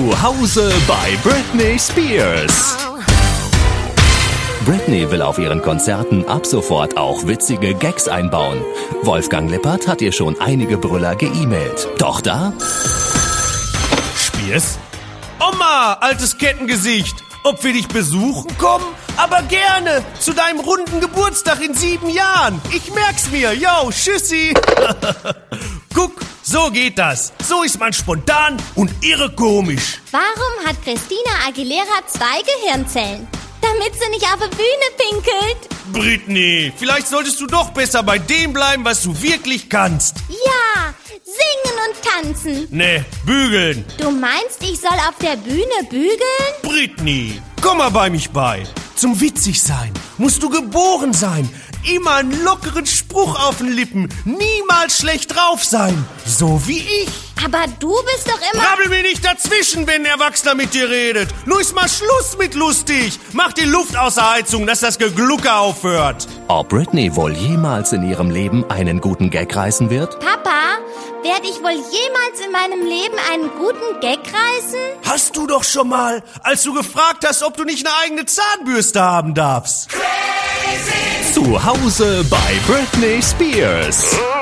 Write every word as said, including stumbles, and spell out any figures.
Zu Hause bei Britney Spears. Britney will auf ihren Konzerten ab sofort auch witzige Gags einbauen. Wolfgang Lippert hat ihr schon einige Brüller ge-E-Mailt. Doch da... Spears? Oma, altes Kettengesicht, ob wir dich besuchen kommen? Aber gerne, zu deinem runden Geburtstag in sieben Jahren. Ich merk's mir, yo, tschüssi. Guck, so geht das. So ist man spontan und irre komisch. Warum hat Christina Aguilera zwei Gehirnzellen? Damit sie nicht auf der Bühne pinkelt. Britney, vielleicht solltest du doch besser bei dem bleiben, was du wirklich kannst. Ja, singen und tanzen. Ne, bügeln. Du meinst, ich soll auf der Bühne bügeln? Britney, komm mal bei mich bei. Zum witzig sein musst du geboren sein. Immer einen lockeren Spruch auf den Lippen. Niemals schlecht drauf sein. So wie ich. Aber du bist doch immer... Brabbel mir nicht dazwischen, wenn ein Erwachsener mit dir redet. Nur ist mal Schluss mit lustig. Mach die Luft aus der Heizung, dass das Geglucke aufhört. Ob Britney wohl jemals in ihrem Leben einen guten Gag reißen wird? Papa, werde ich wohl jemals in meinem Leben einen guten Gag reißen? Hast du doch schon mal, als du gefragt hast, ob du nicht eine eigene Zahnbürste haben darfst. Zu Hause bei Britney Spears.